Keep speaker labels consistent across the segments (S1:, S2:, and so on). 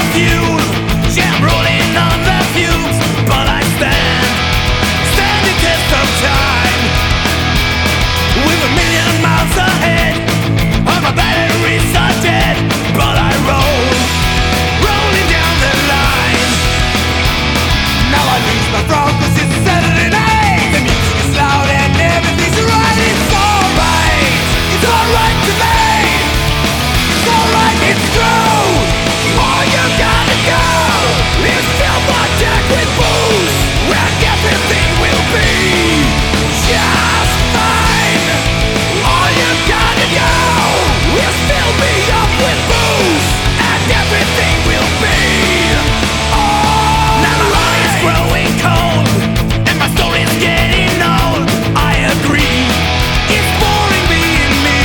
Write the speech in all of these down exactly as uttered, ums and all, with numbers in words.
S1: fuel, jam rolling on the fumes. But I stand, stand the test of time. With a million miles ahead, all my batteries are dead. But I roll, rolling down the line. Now I lose my throne 'cause it's Saturday night. The music is loud and everything's right. It's alright, it's alright to me. It's alright, it's true. All you gotta go is fill my deck with booze, and everything will be just fine. All you gotta do is fill me up with booze, and everything will be alright. Now my heart is growing cold, and my story's getting old. I agree, it's boring being me.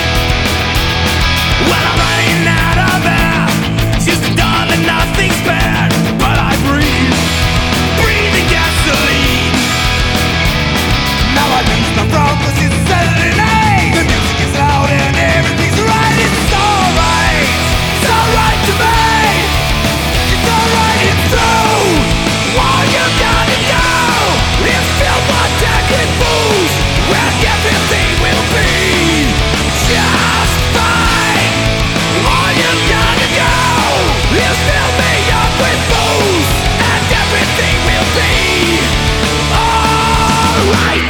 S1: Well, I'm running out of air, just a darling, nothing's bad. But I breathe, breathe the gasoline. Now I lose my throne 'cause it's Saturday night. The music is loud and everything's right. It's alright, it's alright to me. It's alright, it's true. All you gotta do is fill my deck with booze, and everything will be just fine. All you gotta do is fill me up with booze, and everything will be alright.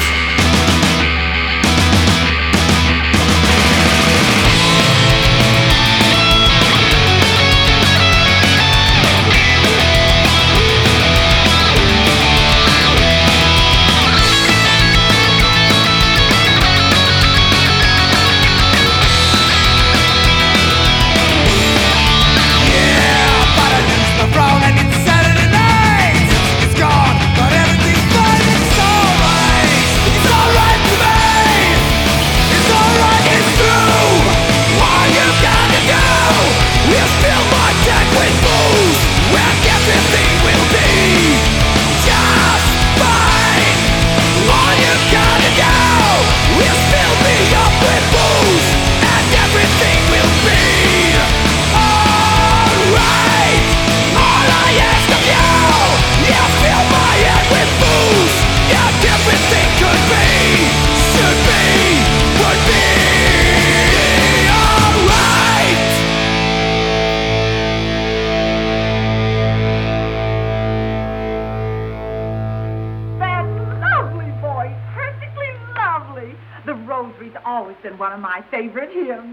S1: Yeah, but I lose my throne and it's Saturday night. It's gone, but everything's fine. It's alright, it's alright to me. It's alright, it's true. All you gotta do is fill my deck with booze, and everything will be just fine. All you gotta do is fill me up with booze, and everything will be alright. All I ask of you is fill my head with booze, and everything could be, should be, would be alright.
S2: That lovely voice, perfectly lovely. The Rosary's always been one of my favorite hymns.